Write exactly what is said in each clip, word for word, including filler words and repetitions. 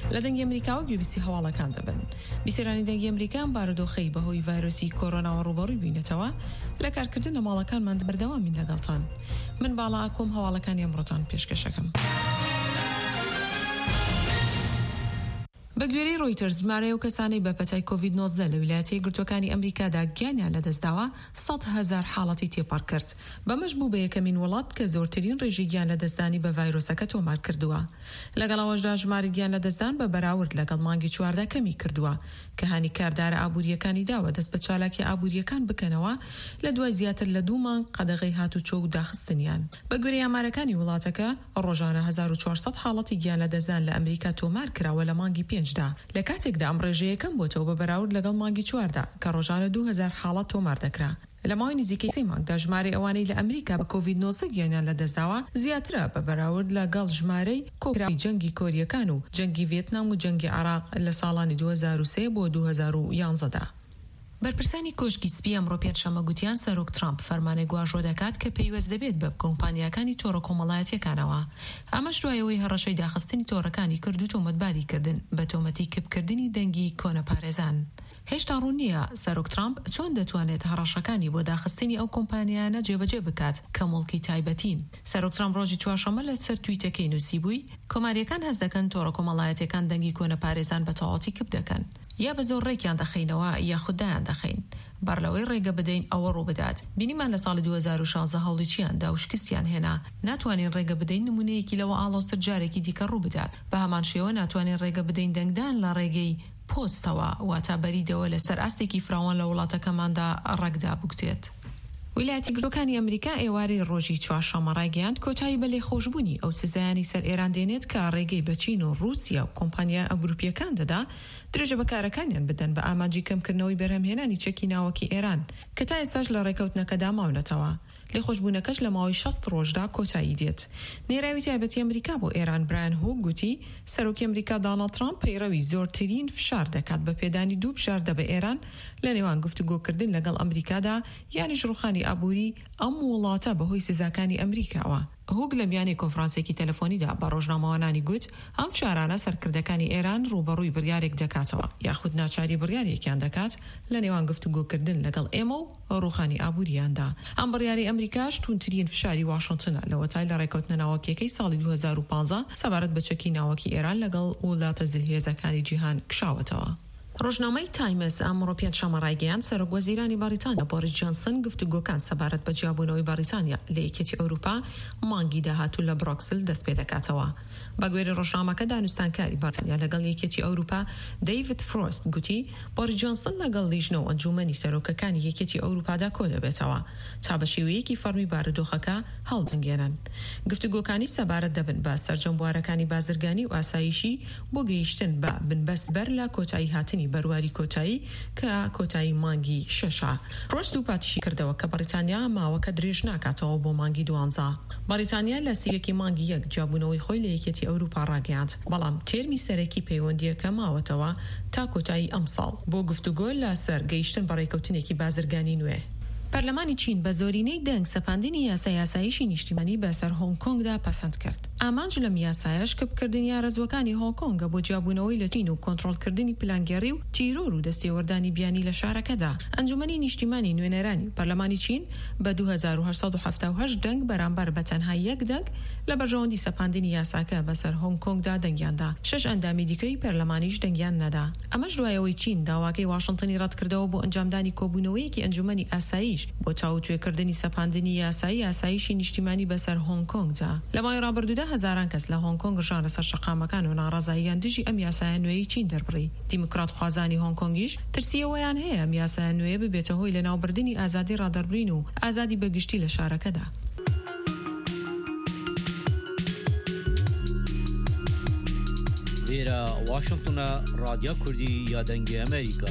لە دەنگی ئەمریکا و گوێبیستی هەواڵەکان دەبن. بیسەرانی دەنگی ئەمریکان بارودۆخەی بەهۆی ڤایرۆسی کۆرۆناوە ڕوبەڕووی بووینەتەوە لە کارکردن لە ماڵەکانمان بەردەوامین لەگەڵتان. من باڵا ئاکۆم هەواڵەکانی ئەمڕۆتان پێشکەشەکەم. بە گوێرەی ڕۆیتەرز ژمارە و کەسانی بە پەتای کۆڤید نۆزدە لە ویلایەتە یەکگرتووەکانی ئەمریکادا گیانیان لەدەستداوە سەد هەزار حاڵەتی تێپەڕ کرد. بەمەش بوو بە یەکەمین وڵات کە زۆرترین ڕێژی گیان لەدەستدانی بە ڤایرۆسەکە تۆمار کردووە. لەگەڵەوەشدا ژماری گیان لەدەستدان بە بەراورد لەگەڵ مانگی چواردە کەمی کردووە کە هانی کاردارە ئابوووریەکانی داوە دەست بە چالاکی ئابوووریەکان بکەنەوە لە دوای زیاتر لە دوو مانگ قەدەغەی هاتوچۆ و داخستنیان. بە گوێرەی ئامارەکانی وڵاتەکە ڕۆژانە هەزار و چوارسەد حاڵەتی گیان لەدەستدان لە ئەمریکا تۆمار کراوە لە مانگی پێنجدا. لە کاتێکدا ئەم ڕێژەیە یەکەم بۆتەوە بە بەراورد لەگەڵ مانگی چواردا کە ڕۆژانە دوو هەزار حاڵەت تۆمار دەکرا. لە ماوەی نزیکەی سێ مانگدا ژمارەی ئەوانەی لە ئەمریکا بە کۆڤید نۆزدە گیانیان لەدەستداوە زیاترە بە بەراورد لەگەڵ ژمارەی کۆکراوی جەنگی کۆریەکان و جەنگی ڤێتنام و جەنگی عێراق لە ساڵانی دوو هەزار و سێ بۆ دوو هەزار و یانزەدا. بەرپرسانی کۆشکی سپی ئەمڕۆ پێنجشەممە گوتیان سەرۆک ترامپ فەرمانێک گواژۆ دەکات کە پەیوەست دەبێت بە کۆمپانیاکانی تۆڕە کۆمەڵایەتیەکانەوە. ئەمەش دوایەوەی هەڕەشەی داخستنی تۆڕەکانی کرد و تۆمەتباری کردن بە تۆمەتی کپکردنی دەنگی کۆنەپارێزان. هێشتا ڕوون نییە سەرۆک ترامپ چۆن دەتوانێت هەڕەشەکانی بۆ داخستنی ئەو کۆمپانیانە جێبەجێ بکات کە مڵکی تایبەتین. سەرۆک ترامپ ڕۆژی چوارشەممە لە سەر تویتەکەی نووسی بووی کۆماریەکان هەست دەکەن تۆڕە کۆمەڵایەتیەکان دەنگی کۆنەپارێزان بە تەواوەتی کپ دەکەن یا بە زۆر ڕێکیان دەخەینەوە یاخود دایان دەخەین. بەرلەوەی ڕێگە بدەین ئەوە ڕوو بدات. بینیمان لە ساڵی دوو هەزار و شانزە هەوڵی چیاندا و شکستیان هێنا. ناتوانین ڕێگە بدەین نمونەیەکی لەوە ئاڵۆستر جارێکی دیکە ڕوو بدات. بە هەمان شێوە ناتوانین ڕێگە بدەین دەنگدان لە ڕێگەی پۆستەوە واتە بەریدەوە لەسەر ئاستێکی فراوان لە وڵاتەکەماندا ڕەگدا بکتێت. ویلایەتی گرتوەکانی ئەمریکا ئێوارەی ڕۆژی چوارشەممە ڕایگەیاند کۆتایی بە لێخۆشبوونی ئەو سزایانی سەر ئێران دێنێت کە ڕێگەی بە چین و رووسیا و کۆمپانیا ئەوروپیەکان دەدا درێژە بەکارەکانیان بدەن بە ئامانجی کەمکردنەوەی بەرهەمهێنانی چەکی ناوەکی ئێران کە تا ئێستاش لە ڕێکەوتنەکەدا ماونەتەوە. لێخۆشبوونەکەش لە ماوەی شەست ڕۆژدا کۆتایی دێت. نێراوی تایبەتی ئەمریکا بۆ ئێران برایان هوگ گوتی سەرۆکی ئەمریکا دۆناڵد ترامپ پەیڕەوی زۆرترین فشار دەکات بە پێدانی دوو بژاردە بە ئێران لە نێوان گفتوگۆکردن لەگەڵ ئەمریکادا یانیش ڕوخانی ئابووری ئەم وڵاتە بەهۆی سزاکانی ئەمریکاوە. هوگ لە میانی کۆنفرانسێکی تەلەفۆنیدا بە ڕۆژنامەوانانی گوت ئەم فشارانە سەرکردەکانی ئێران ڕوبەڕووی بڕیارێک دەکاتەوە یاخود ناچاری بڕیارێکیان دەکات لە نێوان گفتوگۆکردن لەگەڵ ئێمە و ڕوخانی ئابووریاندا. ئەم بڕیاری ئەمریکاش تونترین فشاری واشنگتنە لە وەتای لە ڕێکەوتنە ناوەکیەکەی ساڵی دوو هەزار و پانزە سەبارەت بە چەکی ناوەکی ئێران لەگەڵ وڵاتە زلهێزەکانی جیهان کشاوەتەوە. ڕۆژنامەی تایمز ئەمڕۆ پێنجشەممە ڕایگەیاند سەرۆک وەزیرانی بەریتانیا بۆریس جۆنسن گفتوگۆکان سەبارەت بە جیابوونەوەی بەریتانیا لە یەکێتی ئەوروپا مانگی داهاتوو لە بروکسل دەست پێ دەکاتەوە. بە گوێرەی ڕۆژنامەکە دانوستانکاری بەریتانیا لەگەڵ یەکێتی ئەوروپا دەیڤید فرۆست گوتی بۆریس جۆنسن لەگەڵ لیژنە و ئەنجومەنی سەرۆکەکانی یەکێتی ئەوروپادا کۆ دەبێتەوە تا بە شێوەیەکی فەرمی بارودۆخەکە هەڵبجەنگێنن. گفتوگۆکانی سەبارەت دەبن بە سەرجەمبوارەکانی بازرگانی و ئاسایشی بۆ گەیشتن بە بنبەست بەر لە کۆتایی هاتنی بەرواری کۆتایی کە کۆتایی مانگی شەشە. پرۆشت و پاتیشی کردەوە کە بەریتانیا ماوەکە درێژ ناکاتەوە بۆ مانگی دوانزە. بەریتانیا لە سیوەکی مانگی یەک جیابوونەوەی خۆی لە یەکێتی ئەوروپا ڕاگەیاند بەڵام تێرمی سەرەکی پەیوەندیەکە ماوەتەوە تا کۆتایی ئەم ساڵ بۆ گفتوگۆ لەسەر گەیشتن بە ڕێکەوتنێکی بازرگانی نوێ. پەرلەمانی چین بە زۆرینەی دەنگ سەپاندنی یاسای یاسایشی نیشتیمانی بەسەر هۆنگ کۆنگدا پەسەند کرد. ئامانج لەم یاسایەش کەپکردنی یاڕەزوەکانی هۆنگ کۆنگە بۆ جیابوونەوەی لە چین و کۆنتڕۆڵکردنی پلانگەڕی و تیرۆر و دەستێوەردانی بیانی لە شارەکەدا. ئەنجومەنی نیشتیمانی نوێنەرانی پەرلەمانی چین بە دوو هەزار و هەشت سەد و هەفتاد و هەشت دەنگ بەرامبەر بە تەنها یەک دەنگ لە بەرژەوەندی سەپاندنی یاساکە بەسەر هۆنگ کۆنگدا دەنگیاندا. شەش ئەندامی دیکەی پەرلەمانیش دەنگیان نەدا. ئەمەش دوایەوەی چین داواکەی واشنگتنی ڕەت کردەوە بۆ ئەنجامدانی کۆبوونەوەیەکی ئەنجومەنی ئاسایش بۆ تاوتوێکردنی سەپاندنی یاسایی یاسایشی نیشتیمانی بەسەر هۆنگ کۆنگدا. لە مای ڕابردوودا هەزاران کەس لە هۆنگ کۆنگ ژانە سەر شەقامەکان و ناڕازاییان دژی ئەم یاسایە نوێی چین دەربڕی. دیموکرات خوازانی هۆنگ کۆنگیش ترسیەوەیان هەیە ئەم یاسایە نوێ ببێتە هۆی لەناوبردنی ئازادی ڕادەربڕین و ئازادی بەگشتی لە شارەکەدا. لێرە واشنگتنە ڕادیۆ کوردی یا دەنگی ئەمریکا.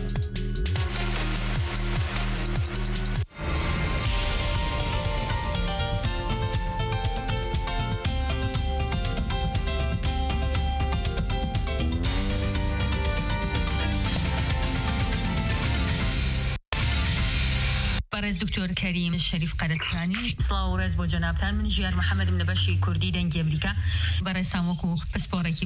بەڕێز دکتۆر کەریم شەریف قەدەسانی سڵاو و ڕێز بۆ جەنابتان. من ژیار محەممەدم لە بەشی کوردی دەنگی ئەمریکا. بەڕێز ساموەک و پسپۆڕێکی